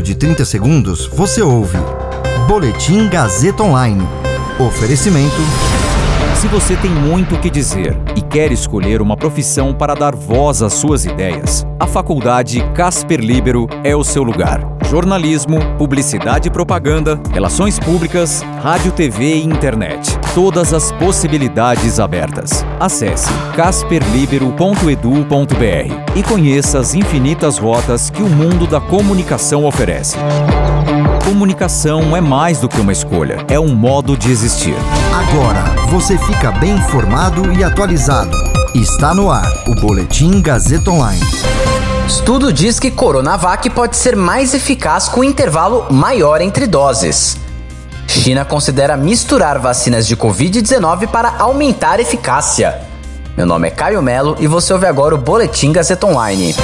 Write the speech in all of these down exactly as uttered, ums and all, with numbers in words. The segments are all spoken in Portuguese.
de trinta segundos, você ouve Boletim Gazeta Online. Oferecimento. Se você tem muito o que dizer e quer escolher uma profissão para dar voz às suas ideias, a Faculdade Casper Líbero é o seu lugar. Jornalismo, publicidade e propaganda, relações públicas, rádio, T V e internet. Todas as possibilidades abertas. Acesse casper libero ponto edu ponto br e conheça as infinitas rotas que o mundo da comunicação oferece. Comunicação é mais do que uma escolha, é um modo de existir. Agora você fica bem informado e atualizado. Está no ar o Boletim Gazeta Online. Estudo diz que Coronavac pode ser mais eficaz com intervalo maior entre doses. China considera misturar vacinas de covid dezenove para aumentar a eficácia. Meu nome é Caio Melo e você ouve agora o Boletim Gazeta Online.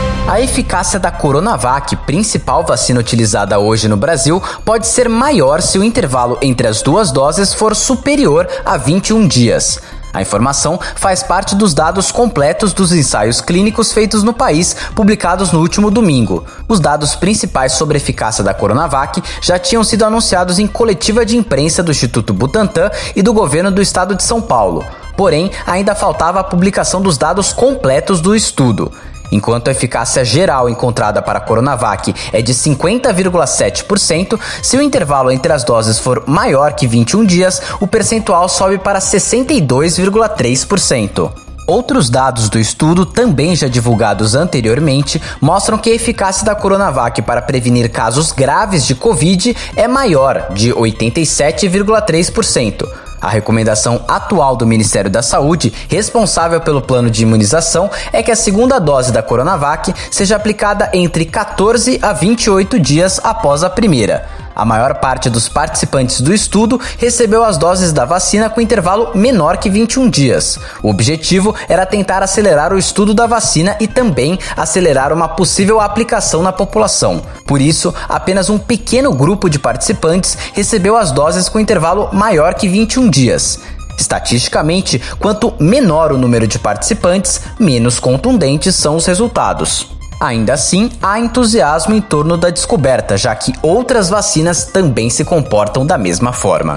A eficácia da Coronavac, principal vacina utilizada hoje no Brasil, pode ser maior se o intervalo entre as duas doses for superior a vinte e um dias. A informação faz parte dos dados completos dos ensaios clínicos feitos no país, publicados no último domingo. Os dados principais sobre a eficácia da Coronavac já tinham sido anunciados em coletiva de imprensa do Instituto Butantan e do governo do estado de São Paulo. Porém, ainda faltava a publicação dos dados completos do estudo. Enquanto a eficácia geral encontrada para a Coronavac é de cinquenta vírgula sete por cento, se o intervalo entre as doses for maior que vinte e um dias, o percentual sobe para sessenta e dois vírgula três por cento. Outros dados do estudo, também já divulgados anteriormente, mostram que a eficácia da Coronavac para prevenir casos graves de Covid é maior, de oitenta e sete vírgula três por cento. A recomendação atual do Ministério da Saúde, responsável pelo plano de imunização, é que a segunda dose da Coronavac seja aplicada entre quatorze a vinte e oito dias após a primeira. A maior parte dos participantes do estudo recebeu as doses da vacina com intervalo menor que vinte e um dias. O objetivo era tentar acelerar o estudo da vacina e também acelerar uma possível aplicação na população. Por isso, apenas um pequeno grupo de participantes recebeu as doses com intervalo maior que vinte e um dias. Estatisticamente, quanto menor o número de participantes, menos contundentes são os resultados. Ainda assim, há entusiasmo em torno da descoberta, já que outras vacinas também se comportam da mesma forma.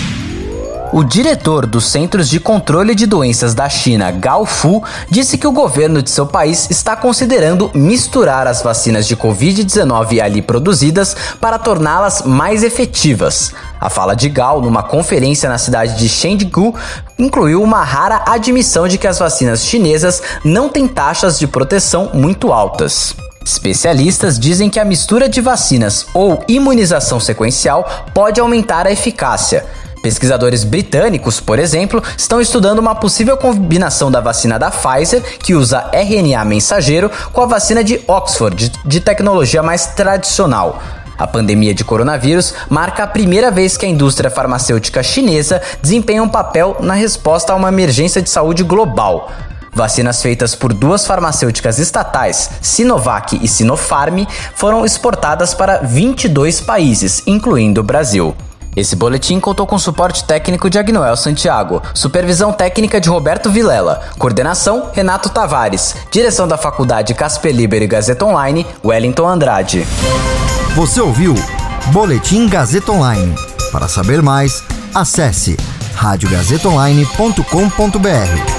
O diretor dos Centros de Controle de Doenças da China, Gao Fu, disse que o governo de seu país está considerando misturar as vacinas de covid dezenove ali produzidas para torná-las mais efetivas. A fala de Gao, numa conferência na cidade de Chengdu, incluiu uma rara admissão de que as vacinas chinesas não têm taxas de proteção muito altas. Especialistas dizem que a mistura de vacinas ou imunização sequencial pode aumentar a eficácia. Pesquisadores britânicos, por exemplo, estão estudando uma possível combinação da vacina da Pfizer, que usa R N A mensageiro, com a vacina de Oxford, de tecnologia mais tradicional. A pandemia de coronavírus marca a primeira vez que a indústria farmacêutica chinesa desempenha um papel na resposta a uma emergência de saúde global. Vacinas feitas por duas farmacêuticas estatais, Sinovac e Sinopharm, foram exportadas para vinte e dois países, incluindo o Brasil. Esse boletim contou com suporte técnico de Agnoel Santiago, supervisão técnica de Roberto Vilela, coordenação Renato Tavares, direção da Faculdade Casper Líbero e Gazeta Online, Wellington Andrade. Você ouviu Boletim Gazeta Online. Para saber mais, acesse rádio gazeta online ponto com ponto br.